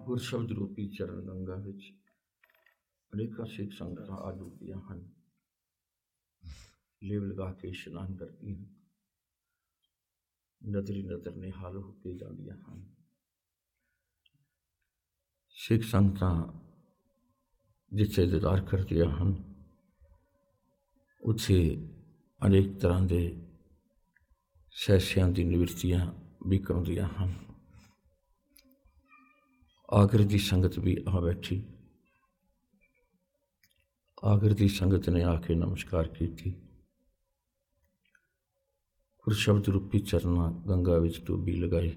ਗੁਰ ਸ਼ਬਦ ਰੂਪੀ ਚਰਨ ਗੰਗਾ ਵਿੱਚ ਅਨੇਕਾਂ ਸਿੱਖ ਸੰਗਤਾਂ ਆ ਡੁੱਬਦੀਆਂ ਹਨ। ਲੇਵ ਲਗਾ ਕੇ ਇਸ਼ਨਾਨ ਕਰਦੀਆਂ, ਨਜ਼ਰੀ ਨਜ਼ਰ ਨਿਹਾਲ ਹੋ ਕੇ ਜਾਂਦੀਆਂ ਹਨ। ਸਿੱਖ ਸੰਗਤਾਂ ਜਿੱਥੇ ਦੀਦਾਰ ਕਰਦੀਆਂ ਹਨ, ਉੱਥੇ ਅਨੇਕ ਤਰ੍ਹਾਂ ਦੇ ਸੈਸਿਆਂ ਦੀ ਨਿਵਰਤੀਆਂ ਵੀ ਕਰਾਉਂਦੀਆਂ ਹਨ। ਆਗਰ ਦੀ ਸੰਗਤ ਵੀ ਆ ਬੈਠੀ। ਆਗਰ ਦੀ ਸੰਗਤ ਨੇ ਆ ਕੇ ਨਮਸਕਾਰ ਕੀਤੀ। ਗੁਰ ਸ਼ਬਦ ਰੂਪੀ ਚਰਨਾਂ ਗੰਗਾ ਵਿੱਚ ਡੁੱਬੀ ਲਗਾਈ,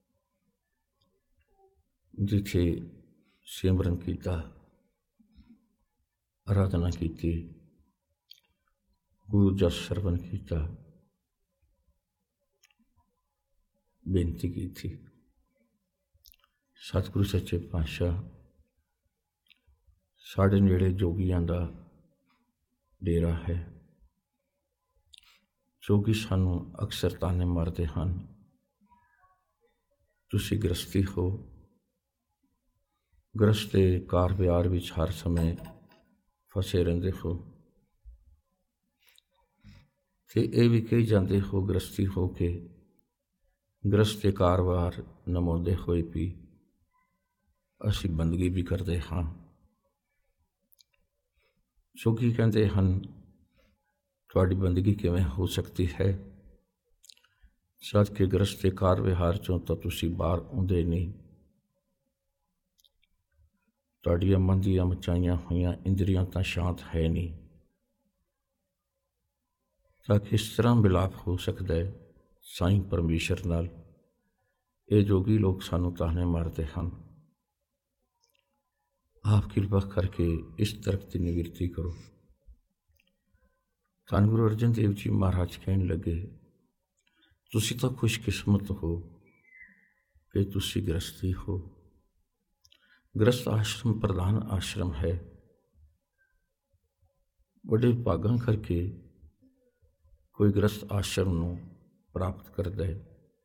ਜਿੱਥੇ ਸਿਮਰਨ ਕੀਤਾ, ਆਰਾਧਨਾ ਕੀਤੀ, ਗੁਰੂ ਜਸ ਸਰਵਨ ਕੀਤਾ, ਬੇਨਤੀ ਕੀਤੀ। ਸਤਿਗੁਰੂ ਸੱਚੇ ਪਾਤਸ਼ਾਹ ਸਾਡੇ ਨੇੜੇ ਜੋਗੀਆਂ ਦਾ ਡੇਰਾ ਹੈ। ਜੋਗੀ ਸਾਨੂੰ ਅਕਸਰ ਤਾਨੇ ਮਾਰਦੇ ਹਨ, ਤੁਸੀਂ ਗ੍ਰਸਤੀ ਹੋ, ਗ੍ਰਸਤ ਦੇ ਕਾਰ ਵਿਹਾਰ ਵਿੱਚ ਹਰ ਸਮੇਂ ਫਸੇ ਰਹਿੰਦੇ ਹੋ, ਤੇ ਇਹ ਵੀ ਕਹੀ ਜਾਂਦੇ ਹੋ ਗ੍ਰਸਤੀ ਹੋ ਕੇ ਗ੍ਰਸਤ ਦੇ ਕਾਰਵਾਰ ਨਿਭਾਉਂਦੇ ਹੋਏ ਵੀ ਅਸੀਂ ਬੰਦਗੀ ਵੀ ਕਰਦੇ ਹਾਂ। ਜੋਗੀ ਕਹਿੰਦੇ ਹਨ, ਤੁਹਾਡੀ ਬੰਦਗੀ ਕਿਵੇਂ ਹੋ ਸਕਦੀ ਹੈ ਜਦ ਕਿ ਗ੍ਰਸਤ ਦੇ ਕਾਰ ਵਿਹਾਰ ਚੋਂ ਤਾਂ ਤੁਸੀਂ ਬਾਹਰ ਆਉਂਦੇ ਨਹੀਂ। ਤੁਹਾਡੀਆਂ ਮਨ ਦੀਆਂ ਮਚਾਈਆਂ ਹੋਈਆਂ ਇੰਦਰੀਆਂ ਤਾਂ ਸ਼ਾਂਤ ਹੈ ਨਹੀਂ, ਤਾਂ ਕਿਸ ਤਰ੍ਹਾਂ ਮਿਲਾਪ ਹੋ ਸਕਦਾ ਹੈ ਸਾਈਂ ਪਰਮੇਸ਼ਰ ਨਾਲ? ਇਹ ਜੋਗੀ ਲੋਕ ਸਾਨੂੰ ਤਾਨੇ ਮਾਰਦੇ ਹਨ। ਆਪ ਕਿਰਪਾ ਕਰਕੇ ਇਸ ਤਰਕ ਦੀ ਨਿਵਰਤੀ ਕਰੋ। ਧੰਨ ਗੁਰੂ ਅਰਜਨ ਦੇਵ ਜੀ ਮਹਾਰਾਜ ਕਹਿਣ ਲੱਗੇ, ਤੁਸੀਂ ਤਾਂ ਖੁਸ਼ਕਿਸਮਤ ਹੋ ਕਿ ਤੁਸੀਂ ਗ੍ਰਸਤੀ ਹੋ। ਗ੍ਰਸਤ ਆਸ਼ਰਮ ਪ੍ਰਧਾਨ ਆਸ਼ਰਮ ਹੈ। ਬੜੇ ਭਾਗਾਂ ਕਰਕੇ ਕੋਈ ਗ੍ਰਸਤ ਆਸ਼ਰਮ ਨੂੰ ਪ੍ਰਾਪਤ ਕਰਦਾ ਹੈ।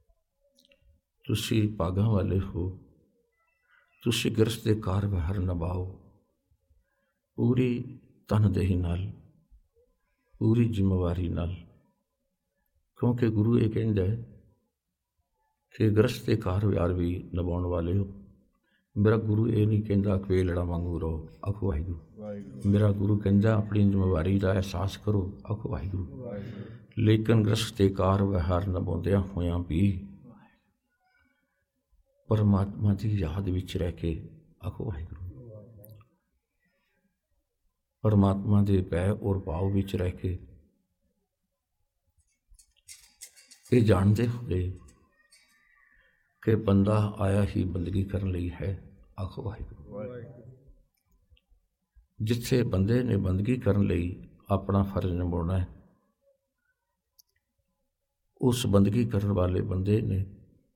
ਤੁਸੀਂ ਭਾਗਾਂ ਵਾਲੇ ਹੋ। ਤੁਸੀਂ ਗ੍ਰਸਤ ਦੇ ਕਾਰ ਵਿਹਾਰ ਨਿਭਾਓ ਪੂਰੀ ਤਨਦੇਹੀ ਨਾਲ, ਪੂਰੀ ਜ਼ਿੰਮੇਵਾਰੀ ਨਾਲ, ਕਿਉਂਕਿ ਗੁਰੂ ਇਹ ਕਹਿੰਦਾ ਹੈ ਕਿ ਗ੍ਰਸਤ ਦੇ ਕਾਰ ਵਿਹਾਰ ਵੀ ਨਿਭਾਉਣ ਵਾਲੇ ਹੋ। ਮੇਰਾ ਗੁਰੂ ਇਹ ਨਹੀਂ ਕਹਿੰਦਾ ਕਵੇਲੜਾ ਵਾਂਗੂ ਰਹੋ, ਆਖੋ ਵਾਹਿਗੁਰੂ। ਮੇਰਾ ਗੁਰੂ ਕਹਿੰਦਾ ਆਪਣੀ ਜ਼ਿੰਮੇਵਾਰੀ ਦਾ ਅਹਿਸਾਸ ਕਰੋ, ਆਖੋ ਵਾਹਿਗੁਰੂ। ਲੇਕਿਨ ਗ੍ਰਸਤ ਦੇ ਕਾਰ ਵਿਹਾਰ ਨਿਭਾਉਂਦਿਆਂ ਹੋਇਆਂ ਵੀ ਪਰਮਾਤਮਾ ਦੀ ਯਾਦ ਵਿੱਚ ਰਹਿ ਕੇ ਆਖੋ ਵਾਹਿਗੁਰੂ। ਪਰਮਾਤਮਾ ਦੇ ਭੈ ਔਰ ਭਾਵ ਵਿੱਚ ਰਹਿ ਕੇ ਇਹ ਜਾਣਦੇ ਹੋਏ ਕਿ ਬੰਦਾ ਆਇਆ ਹੀ ਬੰਦਗੀ ਕਰਨ ਲਈ ਹੈ, ਆਖੋ ਵਾਹਿਗੁਰੂ। ਜਿੱਥੇ ਬੰਦੇ ਨੇ ਬੰਦਗੀ ਕਰਨ ਲਈ ਆਪਣਾ ਫਰਜ਼ ਨਿਭਾਉਣਾ ਹੈ, ਉਸ ਬੰਦਗੀ ਕਰਨ ਵਾਲੇ ਬੰਦੇ ਨੇ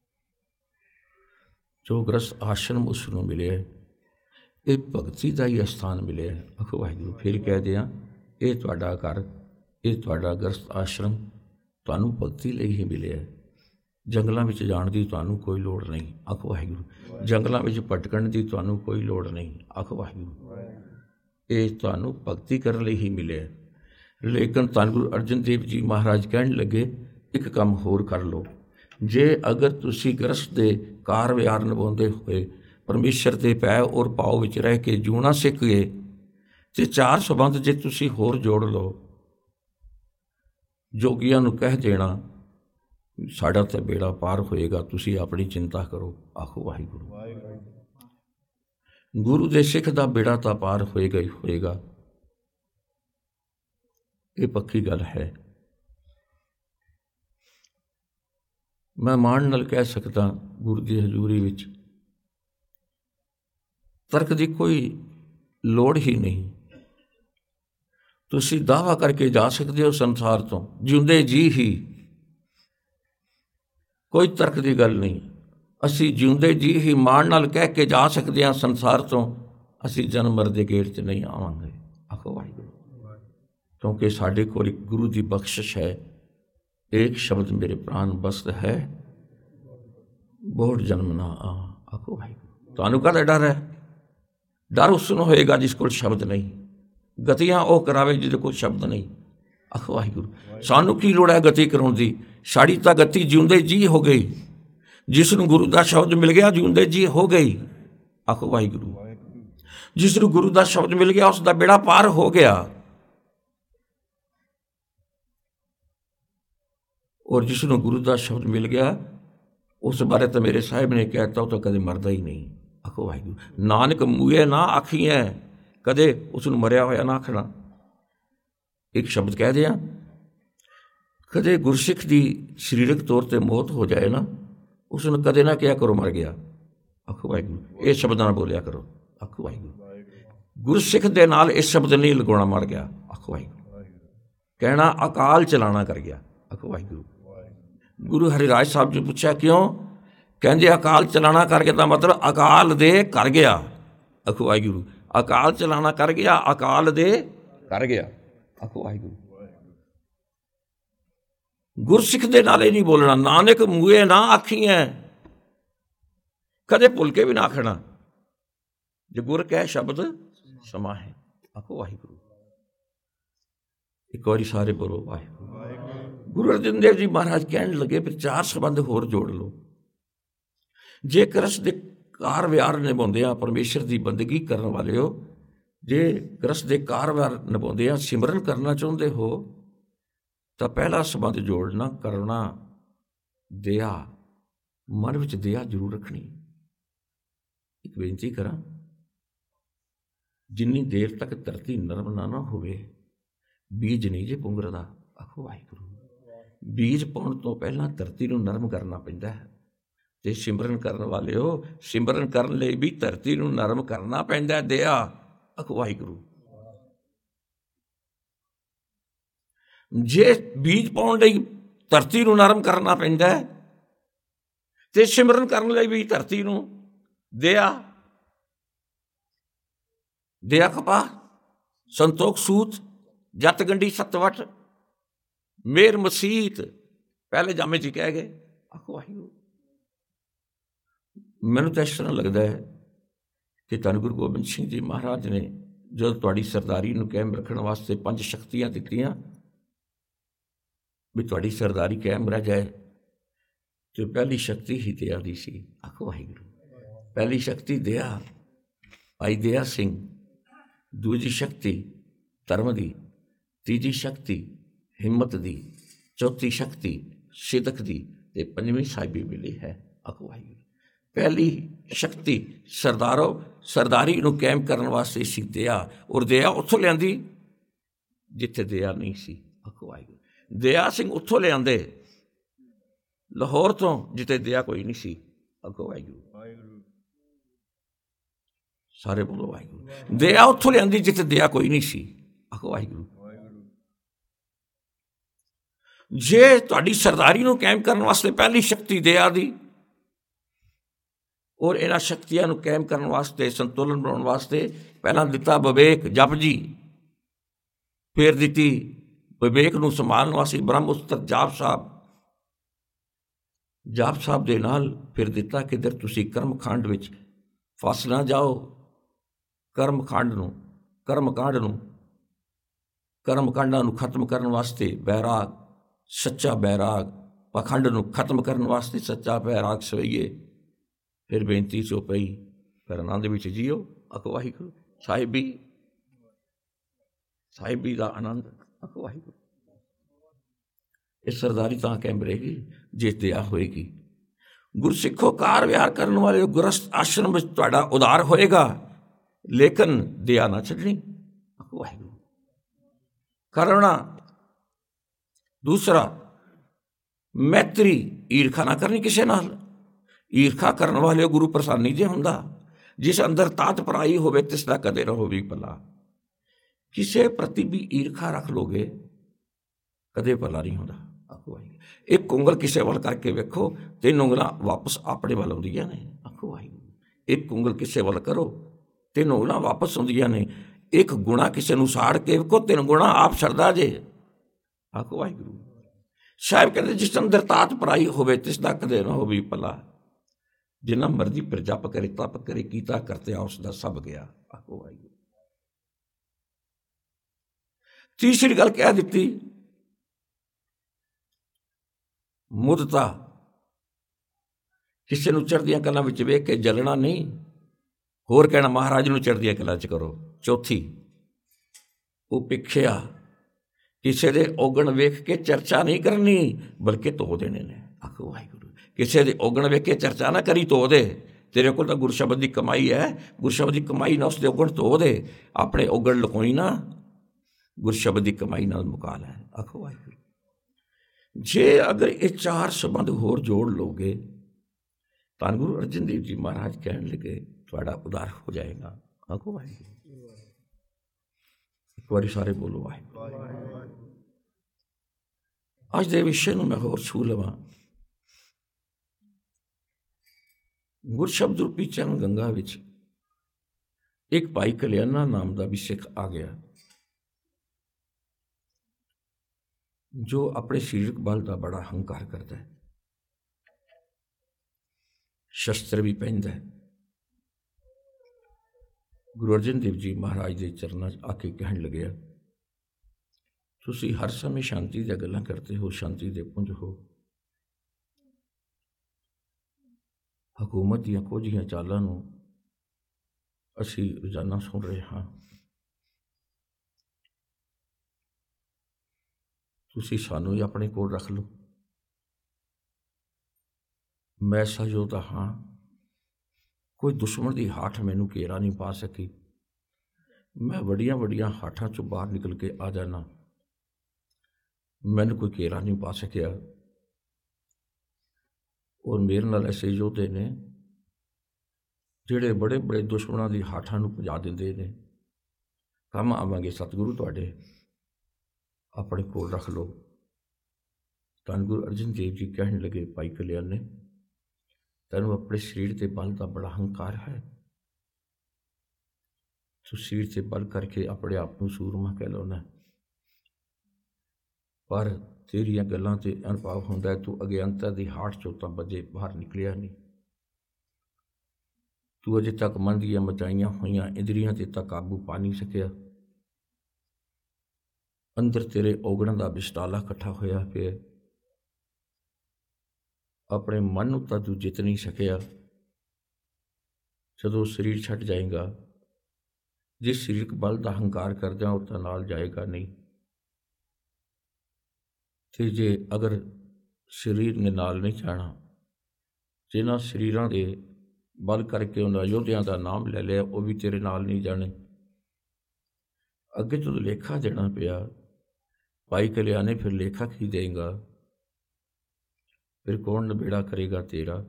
ਜੋ ਗ੍ਰਸਤ ਆਸ਼ਰਮ ਉਸ ਨੂੰ ਮਿਲਿਆ, ਇਹ ਭਗਤੀ ਦਾ ਹੀ ਅਸਥਾਨ ਮਿਲਿਆ, ਆਖੋ ਵਾਹਿਗੁਰੂ। ਫਿਰ ਕਹਿ ਦਿਆਂ, ਇਹ ਤੁਹਾਡਾ ਘਰ, ਇਹ ਤੁਹਾਡਾ ਗ੍ਰਸਤ ਆਸ਼ਰਮ ਤੁਹਾਨੂੰ ਭਗਤੀ ਲਈ ਹੀ ਮਿਲਿਆ। ਜੰਗਲਾਂ ਵਿੱਚ ਜਾਣ ਦੀ ਤੁਹਾਨੂੰ ਕੋਈ ਲੋੜ ਨਹੀਂ, ਆਖੋ ਵਾਹਿਗੁਰੂ। ਜੰਗਲਾਂ ਵਿੱਚ ਭਟਕਣ ਦੀ ਤੁਹਾਨੂੰ ਕੋਈ ਲੋੜ ਨਹੀਂ, ਆਖੋ ਵਾਹਿਗੁਰੂ। ਇਹ ਤੁਹਾਨੂੰ ਭਗਤੀ ਕਰਨ ਲਈ ਹੀ ਮਿਲਿਆ। ਲੇਕਿਨ ਧੰਨ ਗੁਰੂ ਅਰਜਨ ਦੇਵ ਜੀ ਮਹਾਰਾਜ ਕਹਿਣ ਲੱਗੇ, ਇੱਕ ਕੰਮ ਹੋਰ ਕਰ ਲਓ। ਜੇ ਅਗਰ ਤੁਸੀਂ ਗ੍ਰਸਤ ਦੇ ਕਾਰ ਵਿਹਾਰ ਨਿਭਾਉਂਦੇ ਹੋਏ ਪਰਮੇਸ਼ਰ ਦੇ ਭੈ ਔਰ ਭਾਵ ਵਿੱਚ ਰਹਿ ਕੇ ਜਿਉਣਾ ਸਿੱਖ ਗਏ, ਤੇ ਚਾਰ ਸੰਬੰਧ ਜੇ ਤੁਸੀਂ ਹੋਰ ਜੋੜ ਲਓ, ਜੋਗੀਆਂ ਨੂੰ ਕਹਿ ਦੇਣਾ ਸਾਡਾ ਤਾਂ ਬੇੜਾ ਪਾਰ ਹੋਏਗਾ, ਤੁਸੀਂ ਆਪਣੀ ਚਿੰਤਾ ਕਰੋ, ਆਖੋ ਵਾਹਿਗੁਰੂ। ਗੁਰੂ ਦੇ ਸਿੱਖ ਦਾ ਬੇੜਾ ਤਾਂ ਪਾਰ ਹੋਏਗਾ ਹੀ ਹੋਏਗਾ, ਇਹ ਪੱਕੀ ਗੱਲ ਹੈ। ਮੈਂ ਮਾਣ ਨਾਲ ਕਹਿ ਸਕਦਾ, ਗੁਰੂ ਦੀ ਹਜ਼ੂਰੀ ਵਿੱਚ ਤਰਕ ਦੀ ਕੋਈ ਲੋੜ ਹੀ ਨਹੀਂ। ਤੁਸੀਂ ਦਾਅਵਾ ਕਰਕੇ ਜਾ ਸਕਦੇ ਹੋ ਸੰਸਾਰ ਤੋਂ ਜਿਉਂਦੇ ਜੀ ਹੀ, ਕੋਈ ਤਰਕ ਦੀ ਗੱਲ ਨਹੀਂ। ਅਸੀਂ ਜਿਉਂਦੇ ਜੀ ਹੀ ਮਾਣ ਨਾਲ ਕਹਿ ਕੇ ਜਾ ਸਕਦੇ ਹਾਂ ਸੰਸਾਰ ਤੋਂ, ਅਸੀਂ ਜਨਮ ਮਰਨ ਦੇ ਗੇੜ 'ਚ ਨਹੀਂ ਆਵਾਂਗੇ, ਆਖੋ ਵਾਹਿਗੁਰੂ। ਕਿਉਂਕਿ ਸਾਡੇ ਕੋਲ ਇੱਕ ਗੁਰੂ ਦੀ ਬਖਸ਼ਿਸ਼ ਹੈ। एक शब्द मेरे प्राण बस्त है, बहुत जन्म ना आ, आखो भाई। ਤੁਹਾਨੂੰ ਕਾਹਦਾ ਡਰ ਹੈ? ਡਰ ਉਸ ਨੂੰ ਹੋਏਗਾ ਜਿਸ ਕੋਲ ਸ਼ਬਦ ਨਹੀਂ। ਗਤੀਆਂ ਉਹ ਕਰਾਵੇ ਜਿਹਦੇ ਕੋਲ ਸ਼ਬਦ ਨਹੀਂ। ਆਖੋ ਵਾਹਿਗੁਰੂ। ਸਾਨੂੰ ਕੀ ਲੋੜ ਹੈ ਗਤੀ ਕਰਾਉਣ ਦੀ? ਸਾਡੀ ਤਾਂ ਗਤੀ ਜਿਉਂਦੇ ਜੀ ਹੋ ਗਈ। ਜਿਸ ਨੂੰ ਗੁਰੂ ਦਾ ਸ਼ਬਦ ਮਿਲ ਗਿਆ ਜਿਉਂਦੇ ਜੀ ਹੋ ਗਈ। ਆਖੋ ਵਾਹਿਗੁਰੂ। ਜਿਸ ਨੂੰ ਗੁਰੂ ਦਾ ਸ਼ਬਦ ਮਿਲ ਗਿਆ ਉਸ ਦਾ ਬੇੜਾ ਪਾਰ ਹੋ ਗਿਆ। ਔਰ ਜਿਸ ਨੂੰ ਗੁਰੂ ਦਾ ਸ਼ਬਦ ਮਿਲ ਗਿਆ ਉਸ ਬਾਰੇ ਤਾਂ ਮੇਰੇ ਸਾਹਿਬ ਨੇ ਕਹਿਤਾ ਉਹ ਤਾਂ ਕਦੇ ਮਰਦਾ ਹੀ ਨਹੀਂ। ਆਖੋ ਵਾਹਿਗੁਰੂ। ਨਾਨਕ ਮੂਏ ਨਾ ਆਖੀਐ, ਕਦੇ ਉਸ ਨੂੰ ਮਰਿਆ ਹੋਇਆ ਨਾ ਆਖਣਾ। ਇੱਕ ਸ਼ਬਦ ਕਹਿ ਦਿਆਂ, ਕਦੇ ਗੁਰਸਿੱਖ ਦੀ ਸਰੀਰਕ ਤੌਰ 'ਤੇ ਮੌਤ ਹੋ ਜਾਏ ਨਾ, ਉਸ ਨੂੰ ਕਦੇ ਨਾ ਕਿਹਾ ਕਰੋ ਮਰ ਗਿਆ। ਆਖੋ ਵਾਹਿਗੁਰੂ। ਇਹ ਸ਼ਬਦਾਂ ਨਾਲ ਬੋਲਿਆ ਕਰੋ। ਆਖੋ ਵਾਹਿਗੁਰੂ। ਗੁਰਸਿੱਖ ਦੇ ਨਾਲ ਇਹ ਸ਼ਬਦ ਨਹੀਂ ਲਗਾਉਣਾ ਮਰ ਗਿਆ। ਆਖੋ ਵਾਹਿਗੁਰੂ। ਕਹਿਣਾ ਅਕਾਲ ਚਲਾਣਾ ਕਰ ਗਿਆ। ਆਖੋ ਵਾਹਿਗੁਰੂ। ਗੁਰੂ ਹਰਿਰਾਜ ਸਾਹਿਬ ਜੀ ਪੁੱਛਿਆ ਕਿਉਂ? ਕਹਿੰਦੇ ਅਕਾਲ ਚਲਾਣਾ ਕਰ ਗਿਆ ਦਾ ਮਤਲਬ ਅਕਾਲ ਦੇ ਕਰ ਗਿਆ। ਆਖੋ ਵਾਹਿਗੁਰੂ। ਅਕਾਲ ਚਲਾਣਾ ਕਰ ਗਿਆ, ਅਕਾਲ ਦੇ ਕਰ ਗਿਆ। ਆਖੋ ਵਾਹਿਗੁਰੂ। ਗੁਰਸਿੱਖ ਦੇ ਨਾਲ ਇਹ ਨਹੀਂ ਬੋਲਣਾ। ਨਾਨਕ ਮੂਏ ਨਾ ਆਖੀਐ, ਕਦੇ ਭੁੱਲ ਕੇ ਵੀ ਨਾ ਆਖਣਾ। ਜੇ ਗੁਰ ਕਹਿ ਸ਼ਬਦ ਸਮਾਹੇ। ਆਖੋ ਵਾਹਿਗੁਰੂ। ਇੱਕ ਵਾਰੀ ਸਾਰੇ ਬੋਲੋ ਵਾਹਿਗੁਰੂ। ਗੁਰੂ ਅਰਜਨ ਦੇਵ ਜੀ ਮਹਾਰਾਜ ਕਹਿਣ ਲੱਗੇ ਫਿਰ 4 ਸੰਬੰਧ ਹੋਰ ਜੋੜ ਲਓ। ਜੇਕਰ ਇਸ ਦੇ ਕਾਰ ਵਿਹਾਰ ਨਿਭਾਉਂਦੇ ਆ ਪਰਮੇਸ਼ਰ ਦੀ ਬੰਦਗੀ ਕਰਨ ਵਾਲਿਓ, ਜੇ ਗ੍ਰਸਤ ਦੇ ਕਾਰ ਵਿਹਾਰ ਨਿਭਾਉਂਦੇ ਆ ਸਿਮਰਨ ਕਰਨਾ ਚਾਹੁੰਦੇ ਹੋ ਤਾਂ ਪਹਿਲਾ ਸੰਬੰਧ ਜੋੜਨਾ ਕਰਨਾ ਦਇਆ। ਮਨ ਵਿੱਚ ਦਇਆ ਜ਼ਰੂਰ ਰੱਖਣੀ। ਇੱਕ ਬੇਨਤੀ ਕਰਾਂ, ਜਿੰਨੀ ਦੇਰ ਤੱਕ ਧਰਤੀ ਨਰਮ ਨਾ ਹੋਵੇ ਬੀਜ ਨਹੀਂ ਜੇ ਪੁੰਗਰਦਾ। ਆਖੋ ਵਾਹਿਗੁਰੂ। ਬੀਜ ਪਾਉਣ ਤੋਂ ਪਹਿਲਾਂ ਧਰਤੀ ਨੂੰ ਨਰਮ ਕਰਨਾ ਪੈਂਦਾ ਹੈ। ਤੇ ਸਿਮਰਨ ਕਰਨ ਵਾਲਿਓ, ਸਿਮਰਨ ਕਰਨ ਲਈ ਵੀ ਧਰਤੀ ਨੂੰ ਨਰਮ ਕਰਨਾ ਪੈਂਦਾ। ਦਇਆ। ਆਖੋ ਵਾਹਿਗੁਰੂ। ਜੇ ਬੀਜ ਪਾਉਣ ਲਈ ਧਰਤੀ ਨੂੰ ਨਰਮ ਕਰਨਾ ਪੈਂਦਾ ਤੇ ਸਿਮਰਨ ਕਰਨ ਲਈ ਵੀ ਧਰਤੀ ਨੂੰ ਦਇਆ। ਦਇਆ ਕਪਾ ਸੰਤੋਖ ਸੂਤ ਜਤ ਗੰਢੀ ਸਤਵਟ ਮੇਰ ਮਸੀਤ ਪਹਿਲੇ ਜਾਮੇ 'ਚ ਕਹਿ ਗਏ। ਆਖੋ ਵਾਹਿਗੁਰੂ। ਮੈਨੂੰ ਤਾਂ ਇਸ ਤਰ੍ਹਾਂ ਲੱਗਦਾ ਹੈ ਕਿ ਧੰਨ ਗੁਰੂ ਗੋਬਿੰਦ ਸਿੰਘ ਜੀ ਮਹਾਰਾਜ ਨੇ ਜਦੋਂ ਤੁਹਾਡੀ ਸਰਦਾਰੀ ਨੂੰ ਕਾਇਮ ਰੱਖਣ ਵਾਸਤੇ 5 ਸ਼ਕਤੀਆਂ ਦਿੱਤੀਆਂ ਵੀ ਤੁਹਾਡੀ ਸਰਦਾਰੀ ਕਾਇਮ ਰਹਿ ਜਾਏ, ਤੇ ਪਹਿਲੀ ਸ਼ਕਤੀ ਹੀ ਦਇਆ ਦੀ ਸੀ। ਆਖੋ ਵਾਹਿਗੁਰੂ। ਪਹਿਲੀ ਸ਼ਕਤੀ ਦਇਆ, ਭਾਈ ਦਇਆ ਸਿੰਘ। ਦੂਜੀ ਸ਼ਕਤੀ ਧਰਮ ਦੀ, ਤੀਜੀ ਸ਼ਕਤੀ ਹਿੰਮਤ ਦੀ, ਚੌਥੀ ਸ਼ਕਤੀ ਸਿਦਕ ਦੀ, ਤੇ 5ਵੀਂ ਸਾਹਿਬੀ ਮਿਲੀ ਹੈ। ਆਖੋ ਵਾਹਿਗੁਰੂ। ਪਹਿਲੀ ਸ਼ਕਤੀ ਸਰਦਾਰੀ ਨੂੰ ਕਾਇਮ ਕਰਨ ਵਾਸਤੇ ਸੀ ਦਇਆ। ਔਰ ਦਇਆ ਉੱਥੋਂ ਲਿਆਂਦੀ ਜਿੱਥੇ ਦਇਆ ਨਹੀਂ ਸੀ। ਆਖੋ ਵਾਹਿਗੁਰੂ। ਦਇਆ ਸਿੰਘ ਉੱਥੋਂ ਲਿਆਂਦੇ ਲਾਹੌਰ ਤੋਂ ਜਿੱਥੇ ਦਇਆ ਕੋਈ ਨਹੀਂ ਸੀ। ਆਖੋ ਵਾਹਿਗੁਰੂ। ਸਾਰੇ ਬੋਲੋ ਵਾਹਿਗੁਰੂ। ਦਇਆ ਉੱਥੋਂ ਲਿਆਂਦੀ ਜਿੱਥੇ ਦਇਆ ਕੋਈ ਨਹੀਂ ਸੀ। ਆਖੋ ਵਾਹਿਗੁਰੂ। ਜੇ ਤੁਹਾਡੀ ਸਰਦਾਰੀ ਨੂੰ ਕਾਇਮ ਕਰਨ ਵਾਸਤੇ ਪਹਿਲੀ ਸ਼ਕਤੀ ਦਇਆ ਦੀ, ਔਰ ਇਹਨਾਂ ਸ਼ਕਤੀਆਂ ਨੂੰ ਕਾਇਮ ਕਰਨ ਵਾਸਤੇ ਸੰਤੁਲਨ ਬਣਾਉਣ ਵਾਸਤੇ ਪਹਿਲਾਂ ਦਿੱਤਾ ਵਿਵੇਕ ਜਪ ਜੀ, ਫਿਰ ਦਿੱਤੀ ਵਿਵੇਕ ਨੂੰ ਸੰਭਾਲਣ ਵਾਸਤੇ ਬ੍ਰਹਮ ਉਸਤਤ ਜਾਪ ਸਾਹਿਬ ਦੇ ਨਾਲ ਫਿਰ ਦਿੱਤਾ ਕਿੱਧਰ ਤੁਸੀਂ ਕਰਮਕਾਂਡ ਵਿੱਚ ਫਸ ਨਾ ਜਾਓ। ਕਰਮਕਾਂਡਾਂ ਨੂੰ ਖਤਮ ਕਰਨ ਵਾਸਤੇ ਬੈਰਾਗ, ਸੱਚਾ ਬੈਰਾਗ, ਪਾਖੰਡ ਨੂੰ ਖਤਮ ਕਰਨ ਵਾਸਤੇ ਸੱਚਾ ਬੈਰਾਗ ਸਵਈਏ। ਫਿਰ ਬੇਨਤੀ ਸੋ ਪਈ, ਫਿਰ ਆਨੰਦ ਵਿੱਚ ਜੀਓ। ਆਖੋ ਵਾਹਿਗੁਰੂ। ਸਾਹਿਬੀ ਦਾ ਆਨੰਦ। ਆਖੋ ਵਾਹਿਗੁਰੂ। ਇਹ ਸਰਦਾਰੀ ਤਾਂ ਕਾਇਮ ਰਹੇਗੀ ਜੇ ਦਇਆ ਹੋਏਗੀ। ਗੁਰਸਿੱਖੋ ਕਾਰ ਵਿਹਾਰ ਕਰਨ ਵਾਲੇ ਗ੍ਰਸਤ ਆਸ਼ਰਮ ਵਿੱਚ ਤੁਹਾਡਾ ਉਦਾਰ ਹੋਏਗਾ, ਲੇਕਿਨ ਦਇਆ ਨਾ ਛੱਡਣੀ। ਆਖੋ ਵਾਹਿਗੁਰੂ। ਕਰਨਾ। ਦੂਸਰਾ ਮੈਤਰੀ, ਈਰਖਾ ਨਾ ਕਰਨੀ ਕਿਸੇ ਨਾਲ। ਈਰਖਾ ਕਰਨ ਵਾਲੇ ਗੁਰੂ ਪ੍ਰਸਾਨੀ ਜੇ ਹੁੰਦਾ। ਜਿਸ ਅੰਦਰ ਤਾਤ ਪਰਾਈ ਹੋਵੇ ਤਿਸ ਦਾ ਕਦੇ ਰਹੋ ਵੀ ਭਲਾ। ਕਿਸੇ ਪ੍ਰਤੀ ਵੀ ਈਰਖਾ ਰੱਖ ਲੋਗੇ ਕਦੇ ਭਲਾ ਨਹੀਂ ਹੁੰਦਾ। ਆਖੋ ਵਾਹਿਗੁਰੂ। ਇੱਕ ਉਂਗਲ ਕਿਸੇ ਵੱਲ ਕਰਕੇ ਵੇਖੋ 3 ਉਂਗਲਾਂ ਵਾਪਸ ਆਪਣੇ ਵੱਲ ਆਉਂਦੀਆਂ ਨੇ। ਆਖੋ ਵਾਹਿਗੁਰੂ। ਇੱਕ ਉਂਗਲ ਕਿਸੇ ਵੱਲ ਕਰੋ 3 ਉਂਗਲਾਂ ਵਾਪਸ ਆਉਂਦੀਆਂ ਨੇ। ਇੱਕ ਗੁਣਾ ਕਿਸੇ ਨੂੰ ਸਾੜ ਕੇ ਵੇਖੋ 3 ਗੁਣਾ ਆਪ ਛੱਡਦਾ ਜੇ। ਆਖੋ ਵਾਹਿਗੁਰੂ। ਸਾਹਿਬ ਕਹਿੰਦੇ ਜਿਸ ਅੰਦਰ ਤਾਤ ਪਰਾਈ ਹੋਵੇ ਤਿਸ ਦਾ ਕਦੇ ਨਾ ਹੋਵੇ ਭਲਾ। ਜਿੰਨਾ ਮਰਜ਼ੀ ਫਿਰ ਜਪ ਕਰੇ ਤਪ ਕਰੇ ਕੀਤਾ ਕਰਤਿਆ ਉਸ ਦਾ ਸਭ ਗਿਆ। ਆਖੋ ਵਾਹਿਗੁਰੂ। ਤੀਸਰੀ ਗੱਲ ਕਹਿ ਦਿੱਤੀ, ਮੁਦਤਾ। ਕਿਸੇ ਨੂੰ ਚੜ੍ਹਦੀਆਂ ਕਲਾਂ ਵਿੱਚ ਵੇਖ ਕੇ ਜਲਣਾ ਨਹੀਂ, ਹੋਰ ਕਹਿਣਾ ਮਹਾਰਾਜ ਨੂੰ ਚੜ੍ਹਦੀਆਂ ਕਲਾਂ 'ਚ ਕਰੋ। ਚੌਥੀ ਉਪੇਖਿਆ, ਕਿਸੇ ਦੇ ਔਗਣ ਵੇਖ ਕੇ ਚਰਚਾ ਨਹੀਂ ਕਰਨੀ ਬਲਕਿ ਧੋ ਦੇਣੇ ਨੇ। ਆਖੋ ਵਾਹਿਗੁਰੂ। ਕਿਸੇ ਦੇ ਔਗਣ ਵੇਖ ਕੇ ਚਰਚਾ ਨਾ ਕਰੀ, ਧੋ ਦੇ। ਤੇਰੇ ਕੋਲ ਤਾਂ ਗੁਰਸ਼ਬਦ ਦੀ ਕਮਾਈ ਹੈ, ਗੁਰਸ਼ਬਦ ਦੀ ਕਮਾਈ ਨਾਲ ਉਸਦੇ ਔਗਣ ਧੋ ਦੇ। ਆਪਣੇ ਔਗਣ ਲੁਕੋਈ ਨਾ, ਗੁਰਸ਼ਬਦ ਦੀ ਕਮਾਈ ਨਾਲ ਮੁਕਾ ਲੈ। ਆਖੋ ਵਾਹਿਗੁਰੂ। ਜੇ ਅਗਰ ਇਹ ਚਾਰ ਸੰਬੰਧ ਹੋਰ ਜੋੜ ਲਓਗੇ, ਤਾਂ ਗੁਰੂ ਅਰਜਨ ਦੇਵ ਜੀ ਮਹਾਰਾਜ ਕਹਿਣ ਲੱਗੇ ਤੁਹਾਡਾ ਉਦਾਰ ਹੋ ਜਾਏਗਾ। ਆਖੋ ਵਾਹਿਗੁਰੂ। ਇੱਕ ਵਾਰੀ ਸਾਰੇ ਬੋਲੋ ਵਾਹਿਗੁਰੂ। ਅੱਜ ਦੇ ਵਿਸ਼ੇ ਨੂੰ ਮੈਂ ਹੋਰ ਛੂ ਲਵਾਂ। ਗੁਰਸ਼ਬਦ ਰੂਪੀ ਚਰਨ ਗੰਗਾ ਵਿੱਚ ਇੱਕ ਭਾਈ ਕਲਿਆਣਾ ਨਾਮ ਦਾ ਵੀ ਸਿੱਖ ਆ ਗਿਆ, ਜੋ ਆਪਣੇ ਸਰੀਰਕ ਬਲ ਦਾ ਬੜਾ ਹੰਕਾਰ ਕਰਦਾ ਹੈ, ਸ਼ਸਤਰ ਵੀ ਪਹਿਨਦਾ ਹੈ। ਗੁਰੂ ਅਰਜਨ ਦੇਵ ਜੀ ਮਹਾਰਾਜ ਦੇ ਚਰਨਾਂ 'ਚ ਆ ਕੇ ਕਹਿਣ ਲੱਗਿਆ, ਤੁਸੀਂ ਹਰ ਸਮੇਂ ਸ਼ਾਂਤੀ ਦੀਆਂ ਗੱਲਾਂ ਕਰਦੇ ਹੋ, ਸ਼ਾਂਤੀ ਦੇ ਪੁੰਜ ਹੋ। ਹਕੂਮਤ ਦੀਆਂ ਕੋਝੀਆਂ ਚਾਲਾਂ ਨੂੰ ਅਸੀਂ ਰੋਜ਼ਾਨਾ ਸੁਣ ਰਹੇ ਹਾਂ। ਤੁਸੀਂ ਸਾਨੂੰ ਹੀ ਆਪਣੇ ਕੋਲ ਰੱਖ ਲਓ। ਮੈਂ ਸਹਿਯੋਧਾ ਹਾਂ, ਕੋਈ ਦੁਸ਼ਮਣ ਦੀ ਹਾਠ ਮੈਨੂੰ ਘੇਰਾ ਨਹੀਂ ਪਾ ਸਕੀ। ਮੈਂ ਵੱਡੀਆਂ ਵੱਡੀਆਂ ਹਾਠਾਂ 'ਚੋਂ ਬਾਹਰ ਨਿਕਲ ਕੇ ਆ ਜਾਣਾ, ਮੈਨੂੰ ਕੋਈ ਘੇਰਾ ਨਹੀਂ ਪਾ ਸਕਿਆ। ਔਰ ਮੇਰੇ ਨਾਲ ਐਸੇ ਯੋਧੇ ਨੇ ਜਿਹੜੇ ਬੜੇ ਬੜੇ ਦੁਸ਼ਮਣਾਂ ਦੀ ਹਾਠਾਂ ਨੂੰ ਭਜਾ ਦਿੰਦੇ ਨੇ। ਕੰਮ ਆਵਾਂਗੇ ਸਤਿਗੁਰੂ ਤੁਹਾਡੇ, ਆਪਣੇ ਕੋਲ ਰੱਖ ਲਓ। ਧੰਨ ਗੁਰੂ ਅਰਜਨ ਦੇਵ ਜੀ ਕਹਿਣ ਲੱਗੇ, ਭਾਈ ਕਲਿਆਣੇ, ਤੈਨੂੰ ਆਪਣੇ ਸਰੀਰ ਦੇ ਬਲ ਦਾ ਬੜਾ ਹੰਕਾਰ ਹੈ। ਤੂੰ ਸਰੀਰ ਤੇ ਬਲ ਕਰਕੇ ਆਪਣੇ ਆਪ ਨੂੰ ਸੂਰਮਾ ਕਹਿ ਲਾਉਣਾ, ਪਰ ਤੇਰੀਆਂ ਗੱਲਾਂ 'ਤੇ ਅਨੁਭਵ ਹੁੰਦਾ ਤੂੰ ਅਗਿਆਨਤਾ ਦੀ ਹਾਠ 'ਚੋਂ ਤਾਂ ਵਜੇ ਬਾਹਰ ਨਿਕਲਿਆ ਨਹੀਂ। ਤੂੰ ਅਜੇ ਤੱਕ ਮਨ ਦੀਆਂ ਮਚਾਈਆਂ ਹੋਈਆਂ ਇੰਦਰੀਆਂ 'ਤੇ ਤਾਂ ਕਾਬੂ ਪਾ ਨਹੀਂ ਸਕਿਆ। ਅੰਦਰ ਤੇਰੇ ਔਗਣਾਂ ਦਾ ਵਿਸ਼ਟਾਲਾ ਇਕੱਠਾ ਹੋਇਆ ਪਿਆ। ਆਪਣੇ ਮਨ ਨੂੰ ਤਾਂ ਤੂੰ ਜਿੱਤ ਨਹੀਂ ਸਕਿਆ। ਜਦੋਂ ਸਰੀਰ ਛੱਡ ਜਾਏਗਾ, ਜਿਸ ਸਰੀਰਕ ਬਲ ਦਾ ਹੰਕਾਰ ਕਰਦਿਆਂ ਉਹ ਤਾਂ ਨਾਲ ਜਾਏਗਾ ਨਹੀਂ। ਤੇ ਜੇ ਅਗਰ ਸਰੀਰ ਨੇ ਨਾਲ ਨਹੀਂ ਜਾਣਾ, ਜਿਨ੍ਹਾਂ ਸਰੀਰਾਂ ਦੇ ਬਲ ਕਰਕੇ ਉਹਨਾਂ ਯੋਧਿਆਂ ਦਾ ਨਾਮ ਲੈ ਲਿਆ, ਉਹ ਵੀ ਤੇਰੇ ਨਾਲ ਨਹੀਂ ਜਾਣੇ। ਅੱਗੇ ਜਦੋਂ ਲੇਖਾ ਦੇਣਾ ਪਿਆ, ਭਾਈ ਕਲਿਆਣੇ ਫਿਰ ਲੇਖਾ ਕੀ ਦੇਗਾ? ਫਿਰ ਕੌਣ ਨਿਬੇੜਾ ਕਰੇਗਾ ਤੇਰਾ?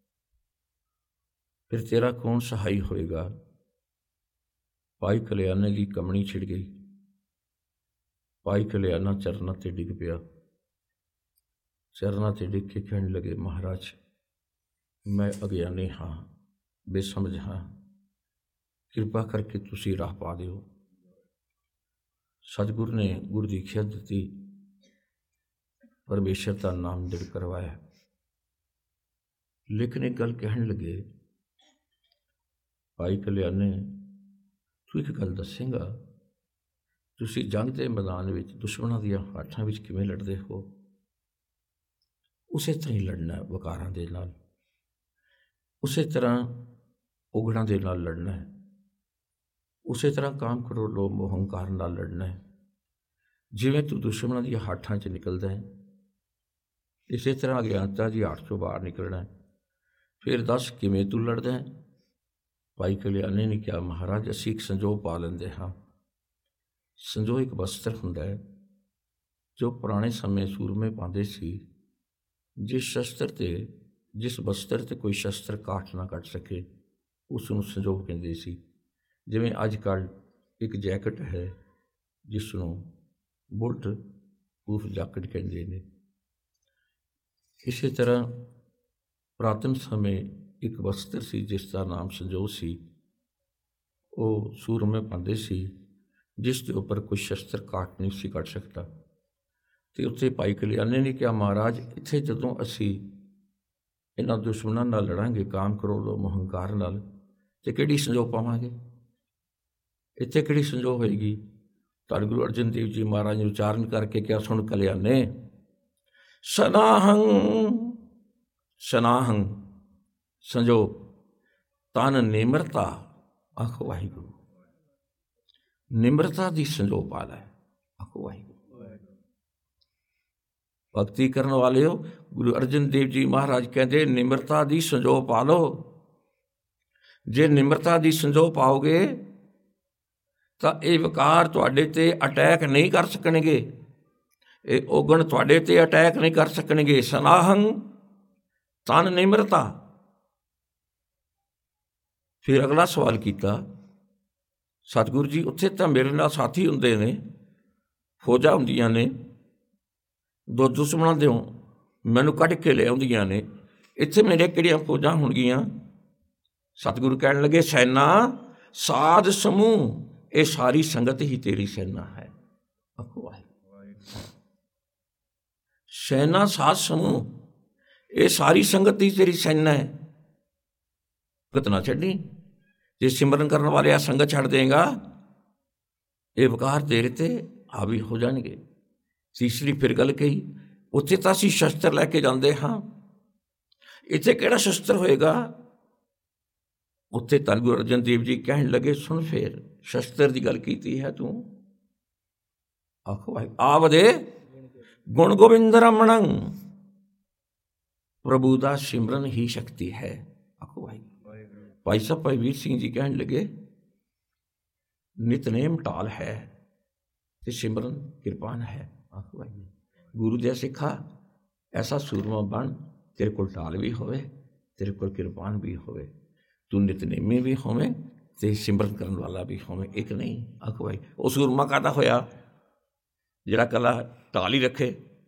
ਫਿਰ ਤੇਰਾ ਕੌਣ ਸਹਾਈ ਹੋਏਗਾ? ਭਾਈ ਕਲਿਆਣੇ ਦੀ ਕਮਣੀ ਛਿੜ ਗਈ। ਭਾਈ ਕਲਿਆਣਾ ਚਰਨਾਂ 'ਤੇ ਡਿੱਗ ਪਿਆ। ਚਰਨਾਂ 'ਤੇ ਡਿੱਗ ਕੇ ਕਹਿਣ ਲੱਗੇ, ਮਹਾਰਾਜ ਮੈਂ ਅਗਿਆਨੀ ਹਾਂ, ਬੇਸਮਝ ਹਾਂ, ਕਿਰਪਾ ਕਰਕੇ ਤੁਸੀਂ ਰਾਹ ਪਾ ਦਿਓ। ਸਤਿਗੁਰ ਨੇ ਗੁਰ ਦੀਖਿਆ ਦਿੱਤੀ, ਪਰਮੇਸ਼ਰ ਦਾ ਨਾਮ ਦ੍ਰਿੜ ਕਰਵਾਇਆ। ਲੇਕਿਨ ਇੱਕ ਗੱਲ ਕਹਿਣ ਲੱਗੇ, ਭਾਈ ਕਲਿਆਣੇ ਤੂੰ ਇੱਕ ਗੱਲ ਦੱਸੇਂਗਾ, ਤੁਸੀਂ ਜੰਗ ਦੇ ਮੈਦਾਨ ਵਿੱਚ ਦੁਸ਼ਮਣਾਂ ਦੀਆਂ ਹਾਠਾਂ ਵਿੱਚ ਕਿਵੇਂ ਲੜਦੇ ਹੋ? ਉਸੇ ਤਰ੍ਹਾਂ ਹੀ ਲੜਨਾ ਵਕਾਰਾਂ ਦੇ ਨਾਲ, ਉਸੇ ਤਰ੍ਹਾਂ ਔਗਣਾਂ ਦੇ ਨਾਲ ਲੜਨਾ ਹੈ, ਉਸੇ ਤਰ੍ਹਾਂ ਕਾਮ ਕਰੋ ਲੋਭ ਮੋਹ ਹੰਕਾਰ ਨਾਲ ਲੜਨਾ ਹੈ। ਜਿਵੇਂ ਤੂੰ ਦੁਸ਼ਮਣਾਂ ਦੀਆਂ ਹਾਠਾਂ 'ਚ ਨਿਕਲਦਾ ਹੈ, ਇਸੇ ਤਰ੍ਹਾਂ ਅਗਿਆਨਤਾ ਦੀ ਹਾਠ 'ਚੋਂ ਬਾਹਰ ਨਿਕਲਣਾ ਹੈ। ਫਿਰ ਦੱਸ ਕਿਵੇਂ ਤੂੰ ਲੜਦਾ ਹੈ? ਭਾਈ ਕਲਿਆਣੇ ਨੇ ਕਿਹਾ, ਮਹਾਰਾਜ ਅਸੀਂ ਇੱਕ ਸੰਜੋਗ ਪਾ ਲੈਂਦੇ ਹਾਂ। ਸੰਜੋਗ ਇੱਕ ਵਸਤਰ ਹੁੰਦਾ ਹੈ ਜੋ ਪੁਰਾਣੇ ਸਮੇਂ ਸੂਰਮੇ ਪਾਉਂਦੇ ਸੀ। ਜਿਸ ਸ਼ਸਤਰ 'ਤੇ, ਜਿਸ ਵਸਤਰ 'ਤੇ ਕੋਈ ਸ਼ਸਤਰ ਕਾਠ ਨਾ ਕੱਟ ਸਕੇ, ਉਸ ਨੂੰ ਸੰਜੋਗ ਕਹਿੰਦੇ ਸੀ। ਜਿਵੇਂ ਅੱਜ ਕੱਲ੍ਹ ਇੱਕ ਜੈਕਟ ਹੈ ਜਿਸ ਨੂੰ ਬੁਲਟ ਪ੍ਰੂਫ ਜੈਕਟ ਕਹਿੰਦੇ ਨੇ, ਇਸੇ ਤਰ੍ਹਾਂ ਪੁਰਾਤਨ ਸਮੇਂ ਇੱਕ ਵਸਤਰ ਸੀ ਜਿਸ ਦਾ ਨਾਮ ਸੰਜੋਗ ਸੀ। ਉਹ ਸੂਰਮੇ ਪਾਉਂਦੇ ਸੀ, ਜਿਸ ਦੇ ਉੱਪਰ ਕੋਈ ਸ਼ਸਤਰ ਕਾਟ ਨਹੀਂ ਸੀ ਕੱਟ ਸਕਦਾ। ਅਤੇ ਉੱਥੇ ਭਾਈ ਕਲਿਆਣੇ ਨੇ ਕਿਹਾ, ਮਹਾਰਾਜ ਇੱਥੇ ਜਦੋਂ ਅਸੀਂ ਇਹਨਾਂ ਦੁਸ਼ਮਣਾਂ ਨਾਲ ਲੜਾਂਗੇ, ਕਾਮ ਕ੍ਰੋਧ ਮੋਹ ਹੰਕਾਰ ਨਾਲ, ਤੇ ਕਿਹੜੀ ਸੰਜੋਗ ਪਾਵਾਂਗੇ? ਇੱਥੇ ਕਿਹੜੀ ਸੰਜੋਗ ਹੋਏਗੀ? ਧੰਨ ਗੁਰੂ ਅਰਜਨ ਦੇਵ ਜੀ ਮਹਾਰਾਜ ਨੇ ਉਚਾਰਨ ਕਰਕੇ ਕਿਹਾ, ਸੁਣ ਕਲਿਆਣੇ, ਸਨਾਹੰ ਸਨਾਹੰ ਸੰਜੋਗ ਤਨ ਨਿਮਰਤਾ। ਆਖੋ ਵਾਹਿਗੁਰੂ। ਨਿਮਰਤਾ ਦੀ ਸੰਜੋਗ ਪਾ ਲੈ। ਆਖੋ ਵਾਹਿਗੁਰੂ। ਭਗਤੀ ਕਰਨ ਵਾਲਿਓ, ਗੁਰੂ ਅਰਜਨ ਦੇਵ ਜੀ ਮਹਾਰਾਜ ਕਹਿੰਦੇ ਨਿਮਰਤਾ ਦੀ ਸੰਜੋਗ ਪਾ ਲਓ। ਜੇ ਨਿਮਰਤਾ ਦੀ ਸੰਜੋਗ ਪਾਓਗੇ ਤਾਂ ਇਹ ਵਿਕਾਰ ਤੁਹਾਡੇ ਤੇ ਅਟੈਕ ਨਹੀਂ ਕਰ ਸਕਣਗੇ, ਇਹ ਔਗਣ ਤੁਹਾਡੇ ਤੇ ਅਟੈਕ ਨਹੀਂ ਕਰ ਸਕਣਗੇ। ਸਨਾਹੰ ਤਨ ਨਿਮਰਤਾ। ਫਿਰ ਅਗਲਾ ਸਵਾਲ ਕੀਤਾ, ਸਤਿਗੁਰੂ ਜੀ ਉੱਥੇ ਤਾਂ ਮੇਰੇ ਨਾਲ ਸਾਥੀ ਹੁੰਦੇ ਨੇ, ਫੌਜਾਂ ਹੁੰਦੀਆਂ ਨੇ, ਦੋ ਦੁਸ਼ਮਣਾਂ ਦਿਓ ਮੈਨੂੰ ਕੱਢ ਕੇ ਲਿਆਉਂਦੀਆਂ ਨੇ, ਇੱਥੇ ਮੇਰੇ ਕਿਹੜੀਆਂ ਫੌਜਾਂ ਹੋਣਗੀਆਂ? ਸਤਿਗੁਰੂ ਕਹਿਣ ਲੱਗੇ, ਸੈਨਾ ਸਾਧ ਸਮੂਹ, ਇਹ ਸਾਰੀ ਸੰਗਤ ਹੀ ਤੇਰੀ ਸੈਨਾ ਹੈ। ਸੈਨਾ ਸਾਧ ਸਮੂਹ, ਇਹ ਸਾਰੀ ਸੰਗਤ ਹੀ ਤੇਰੀ ਸੈਨਾ ਹੈ। ਭਗਤ ਨਾ ਛੱਡੀ। ਜੇ ਸਿਮਰਨ ਕਰਨ ਵਾਲੇ ਆ ਸੰਗਤ ਛੱਡ ਦੇਗਾ, ਇਹ ਵਿਕਾਰ ਤੇਰੇ ਤੇ ਹਾਵੀ ਹੋ ਜਾਣਗੇ। ਤੀਸਰੀ ਫਿਰ ਗੱਲ ਕਹੀ, ਉੱਥੇ ਤਾਂ ਅਸੀਂ ਸ਼ਸਤਰ ਲੈ ਕੇ ਜਾਂਦੇ ਹਾਂ, ਇੱਥੇ ਕਿਹੜਾ ਸ਼ਸਤਰ ਹੋਏਗਾ? ਉੱਥੇ ਧੰਨ ਗੁਰੂ ਅਰਜਨ ਦੇਵ ਜੀ ਕਹਿਣ ਲੱਗੇ, ਸੁਣ ਫੇਰ ਸ਼ਸਤਰ ਦੀ ਗੱਲ ਕੀਤੀ ਹੈ ਤੂੰ। ਆਖੋ ਆਵਦੇ ਗੁਣ ਗੋਬਿੰਦ ਰਮਣੰ, ਪ੍ਰਭੂ ਦਾ ਸਿਮਰਨ ਹੀ ਸ਼ਕਤੀ ਹੈ। ਆਖੋ ਭਾਈ ਸਾਹਿਬ ਭਾਈ ਵੀਰ ਸਿੰਘ ਜੀ ਕਹਿਣ ਲੱਗੇ, ਨਿਤਨੇਮ ਢਾਲ ਹੈ ਤੇ ਸਿਮਰਨ ਕਿਰਪਾਨ ਹੈ। ਆਖੋ ਗੁਰੂ ਦੇ ਸਿੱਖਾ, ਐਸਾ ਸੂਰਮਾ ਬਣ, ਤੇਰੇ ਕੋਲ ਢਾਲ ਵੀ ਹੋਵੇ, ਤੇਰੇ ਕੋਲ ਕਿਰਪਾਨ ਵੀ ਹੋਵੇ, ਤੂੰ ਨਿਤਨੇਮੀ ਵੀ ਹੋਵੇਂ ਤੇ ਸਿਮਰਨ ਕਰਨ ਵਾਲਾ ਵੀ ਹੋਵੇਂ, ਇੱਕ ਨਹੀਂ। ਆਖੋ ਭਾਈ ਉਹ ਸੂਰਮਾ ਕਾਹਦਾ ਹੋਇਆ? ਜਿਹੜਾ ਇਕੱਲਾ ਢਾਲ ਹੀ ਰੱਖੇ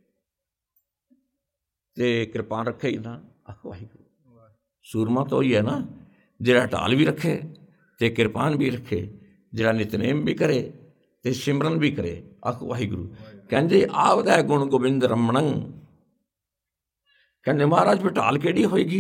ਤੇ ਕਿਰਪਾਨ ਰੱਖੇ ਹੀ ਨਾ। ਆਖੋ ਵਾਹਿਗੁਰੂ। ਸੂਰਮਾ ਤਾਂ ਉਹੀ ਹੈ ਨਾ, ਜਿਹੜਾ ਢਾਲ ਵੀ ਰੱਖੇ ਤੇ ਕਿਰਪਾਨ ਵੀ ਰੱਖੇ, ਜਿਹੜਾ ਨਿਤਨੇਮ ਵੀ ਕਰੇ ਤੇ ਸਿਮਰਨ ਵੀ ਕਰੇ। ਆਖੋ ਵਾਹਿਗੁਰੂ। ਕਹਿੰਦੇ ਆਵਦਾ ਗੁਣ ਗੋਬਿੰਦ ਰਮਣੰ। ਕਹਿੰਦੇ ਮਹਾਰਾਜ ਫਿਰ ਢਾਲ ਕਿਹੜੀ ਹੋਏਗੀ?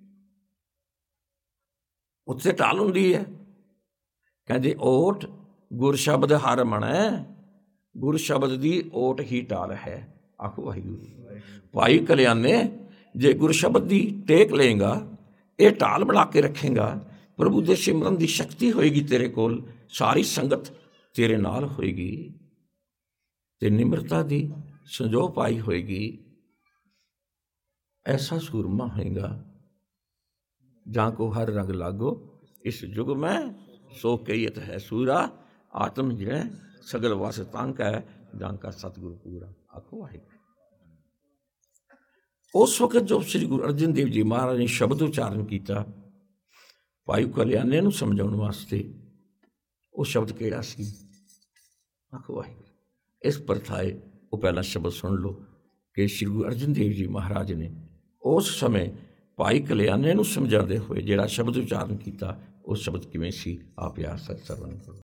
ਉੱਥੇ ਢਾਲ ਹੁੰਦੀ ਹੈ। ਕਹਿੰਦੇ ਓਟ ਗੁਰ ਸ਼ਬਦ ਹਰ ਮਣੈ, ਗੁਰ ਸ਼ਬਦ ਦੀ ਓਟ ਹੀ ਢਾਲ ਹੈ। ਆਖੋ ਵਾਹਿਗੁਰੂ। ਭਾਈ ਕਲਿਆਣੇ, ਜੇ ਗੁਰ ਸ਼ਬਦ ਦੀ ਟੇਕ ਲਏਗਾ, ਇਹ ਢਾਲ ਬਣਾ ਕੇ ਰੱਖੇਗਾ, ਪ੍ਰਭੂ ਦੇ ਸਿਮਰਨ ਦੀ ਸ਼ਕਤੀ ਹੋਏਗੀ ਤੇਰੇ ਕੋਲ, ਸਾਰੀ ਸੰਗਤ ਤੇਰੇ ਨਾਲ ਹੋਏਗੀ ਤੇ ਨਿਮਰਤਾ ਦੀ ਸੰਜੋਗ ਪਾਈ ਹੋਏਗੀ। ਐਸਾ ਸੂਰਮਾ ਹੋਏਗਾ ਜਾਂ ਕੋ ਹਰ ਰੰਗ ਲਾਗੋ, ਇਸ ਯੁਗ ਮੈਂ ਸੋ ਕਹੀਤ ਹੈ ਸੂਰਾ, ਆਤਮ ਜਿਣੈ ਸਗਲ ਵਸ ਤੰਕ ਹੈ, ਜਾਂ ਕਾ ਸਤਿਗੁਰੂ ਪੂਰਾ। ਆਖੋ ਵਾਹਿਗੁਰੂ। ਉਸ ਵਕਤ ਜੋ ਸ੍ਰੀ ਗੁਰੂ ਅਰਜਨ ਦੇਵ ਜੀ ਮਹਾਰਾਜ ਨੇ ਸ਼ਬਦ ਉਚਾਰਨ ਕੀਤਾ ਭਾਈ ਕਲਿਆਣੇ ਨੂੰ ਸਮਝਾਉਣ ਵਾਸਤੇ, ਉਹ ਸ਼ਬਦ ਕਿਹੜਾ ਸੀ? ਆਖੋ ਵਾਹਿਗੁਰੂ। ਇਸ ਪ੍ਰਥਾਏ ਉਹ ਪਹਿਲਾ ਸ਼ਬਦ ਸੁਣ ਲਓ ਕਿ ਸ੍ਰੀ ਗੁਰੂ ਅਰਜਨ ਦੇਵ ਜੀ ਮਹਾਰਾਜ ਨੇ ਉਸ ਸਮੇਂ ਭਾਈ ਕਲਿਆਣੇ ਨੂੰ ਸਮਝਾਉਂਦੇ ਹੋਏ ਜਿਹੜਾ ਸ਼ਬਦ ਉਚਾਰਨ ਕੀਤਾ, ਉਹ ਸ਼ਬਦ ਕਿਵੇਂ ਸੀ? ਆਪ ਯਾਰ ਸਤ ਸਰਵਣ ਕਰੋ।